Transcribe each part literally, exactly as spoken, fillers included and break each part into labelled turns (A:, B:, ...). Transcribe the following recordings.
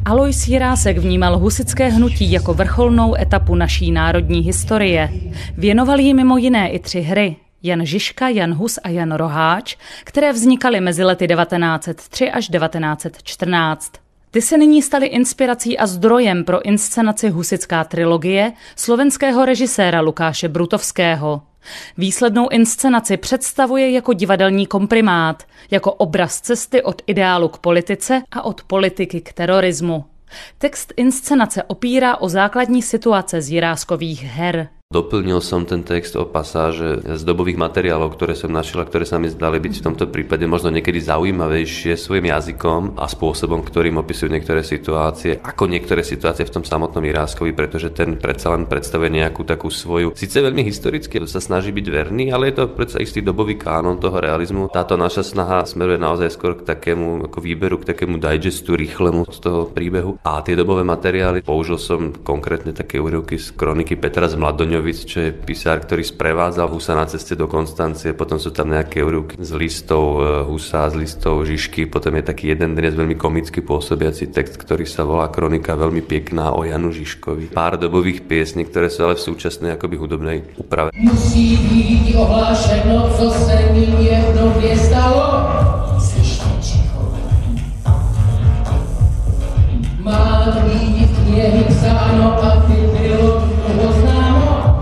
A: Alois Jirásek vnímal husitské hnutí jako vrcholnou etapu naší národní historie. Věnoval jí mimo jiné i tři hry. Jan Žižka, Jan Hus a Jan Roháč, které vznikaly mezi lety devatenáct set tři až devatenáct set čtrnáct. Ty se nyní staly inspirací a zdrojem pro inscenaci Husitská trilogie slovenského režiséra Lukáše Brutovského. Výslednou inscenaci představuje jako divadelní komprimát, jako obraz cesty od ideálu k politice a od politiky k terorismu. Text inscenace opírá o základní situace z Jiráskových her.
B: Doplnil som ten text o pasáže z dobových materiálov, ktoré som našiel a ktoré sa mi zdali byť v tomto prípade možno niekedy zaujímavejšie svojim jazykom a spôsobom, ktorým opisujú niektoré situácie, ako niektoré situácie v tom samotnom Jiráskovi, pretože ten predsa len predstavuje nejakú takú svoju, síce veľmi historicky sa snaží byť verný, ale je to predsa istý dobový kánon toho realizmu. Táto naša snaha smeruje naozaj skôr k takému ako výberu, k takému digestu rýchlemu z toho príbehu. A tie dobové materiály použil som konkrétne také úryvky z kroniky Petra z Mladoňovic, čo je písar, ktorý sprevádzal Husa na ceste do Konstancie, potom sú tam nejaké úryvky z listov Husa, z listov Žižky, potom je taký jeden dnes veľmi komicky pôsobiaci text, ktorý sa volá Kronika veľmi pekná o Janu Žižkovi. Pár dobových piesní, ktoré sú ale v súčasnej akoby hudobnej úprave. Musí byť ohlášeno, co se mi jednou nestalo. Slyšte ticho. Má být knihy psáno a ty bylo dlouho známo.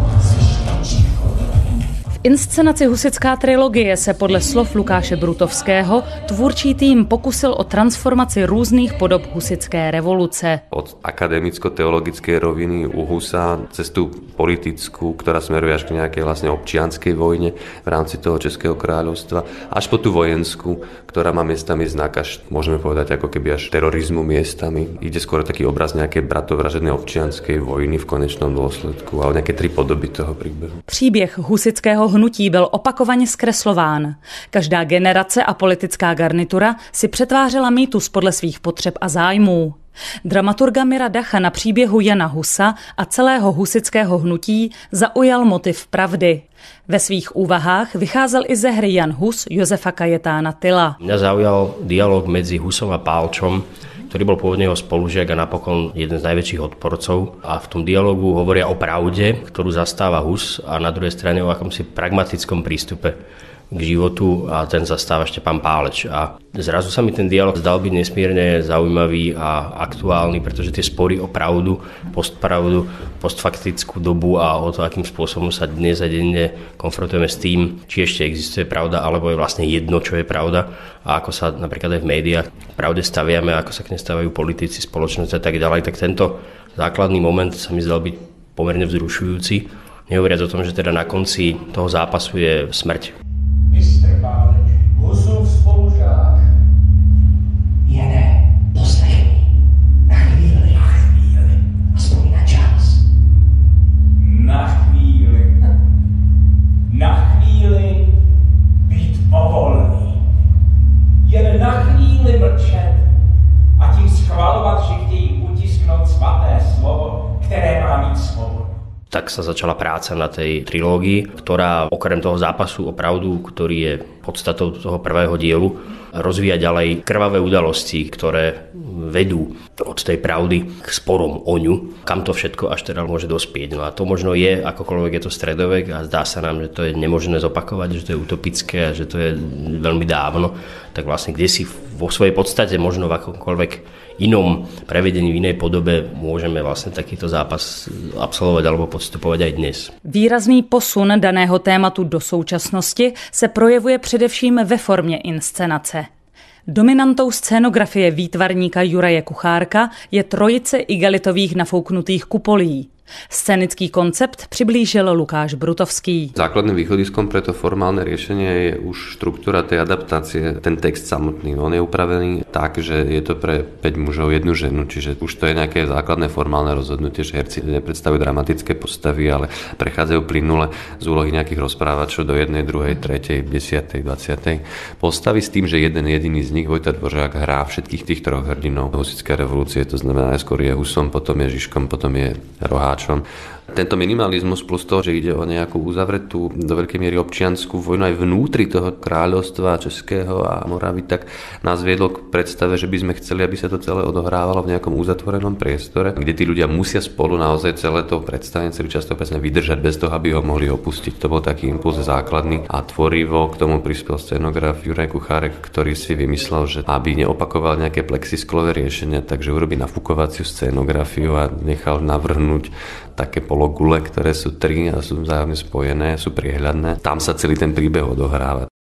A: V inscenaci Husitská trilogie se podle slov Lukáše Brutovského tvůrčí tým pokusil o transformaci různých podob husitské revoluce.
B: Od akademicko-teologickej roviny u Husa cez tú politickú, ktorá smeruje až k nejakej vlastne občianskej vojne v rámci toho Českého kráľovstva, až po tú vojenskú, ktorá má miestami znak až, môžeme povedať, ako keby až terorizmu miestami. Ide skôr taký obraz nejakej bratovražednej občianskej vojny v konečnom dôsledku, ale nejaké tri podoby toho príbehu.
A: Příběh husitského hnutí byl opakovaně zkreslován. Každá generace a politická garnitura si přetvářela mýtus podle svých potřeb a zájmů. Dramaturga Mira Dacha na příběhu Jana Husa a celého husitského hnutí zaujal motiv pravdy. Ve svých úvahách vycházel i ze hry Jan Hus Josefa Kajetána Tyla.
C: Mňa zaujal dialog medzi Husom a Pálčom, ktorý bol pôvodne jeho spolužiak a napokon jeden z najväčších odporcov. A v tom dialogu hovoria o pravde, ktorú zastáva Hus, a na druhej strane o akomsi pragmatickom prístupe k životu, a ten zastáva Štepán Páleč. A zrazu sa mi ten dialog zdal byť nesmierne zaujímavý a aktuálny, pretože tie spory o pravdu, postpravdu, postfaktickú dobu a o to, akým spôsobom sa dnes a denne konfrontujeme s tým, či ešte existuje pravda, alebo je vlastne jedno, čo je pravda, a ako sa napríklad aj v médiách pravde staviame, ako sa k nej stavajú politici, spoločnosť a tak ďalej, tak tento základný moment sa mi zdal byť pomerne vzrušujúci. Nehovoriac o tom, že teda na konci toho zápasu je smrť.
D: mister Páleč, Husův spolužák. Jene, poslechni. Na chvíli. Na chvíli. Aspoň na čas. Na chvíli. Na chvíli být povolný. Jen na chvíli mlčet a tím schvalovat, že chtějí utisknout svaté slovo, které má mít svobodu.
C: Tak sa začala práca na tej trilógii, ktorá okrem toho zápasu o pravdu, ktorý je podstatou toho prvého dielu, rozvíja ďalej krvavé udalosti, ktoré vedú od tej pravdy k sporom o ňu, kam to všetko až teda môže dospieť. No a to možno je, akokoľvek je to stredovek a zdá sa nám, že to je nemožné zopakovať, že to je utopické a že to je veľmi dávno, tak vlastne kde si vo svojej podstate možno v akomkoľvek inom prevedení, v inej podobe môžeme vlastne takýto zápas absolvovať alebo podstupovať aj dnes.
A: Výrazný posun daného tématu do současnosti se projevuje především ve formě inscenace. Dominantou scénografie výtvarníka Juraje Kuchárka je trojice igelitových nafouknutých kupolí. Scénický koncept přiblížil Lukáš Brutovský.
B: Základným východiskom pre to formálne riešenie je už štruktúra tej adaptácie, ten text samotný. On je upravený tak, že je to pre päť mužov, jednu ženu, čiže už to je nejaké základné formálne rozhodnutie, že herci nepredstavujú dramatické postavy, ale prechádzajú plynule z úlohy nejakých rozprávačov do jednej, druhej, tretej, desiatej, dvadsiatej postavy s tým, že jeden jediný z nich, Vojta Dvořák, hrá všetkých tých troch hrdinov husitskej revolúcie, to znamená, najskôr je Husom, potom je Žižkom, potom je Roháčom. Tento minimalizmus plus to, že ide o nejakú uzavretú do veľkej miery občiansku vojnu aj vnútri toho kráľovstva českého a Moravy, tak nás viedlo k predstave, že by sme chceli, aby sa to celé odohrávalo v nejakom uzatvorenom priestore, kde tí ľudia musia spolu naozaj celé to predstavenie, celý čas to presne vydržať bez toho, aby ho mohli opustiť. To bol taký impuls základný a tvorivo k tomu prispel scenograf Juraj Kuchárek, ktorý si vymyslel, že aby neopakoval nejaké plexisklové riešenia, takže urobí nafúkovaciu scenografiu a nechal navrhnúť také pologule, ktoré sú tri a sú vzájomne spojené, sú priehľadné. Tam sa celý ten príbeh odohráva.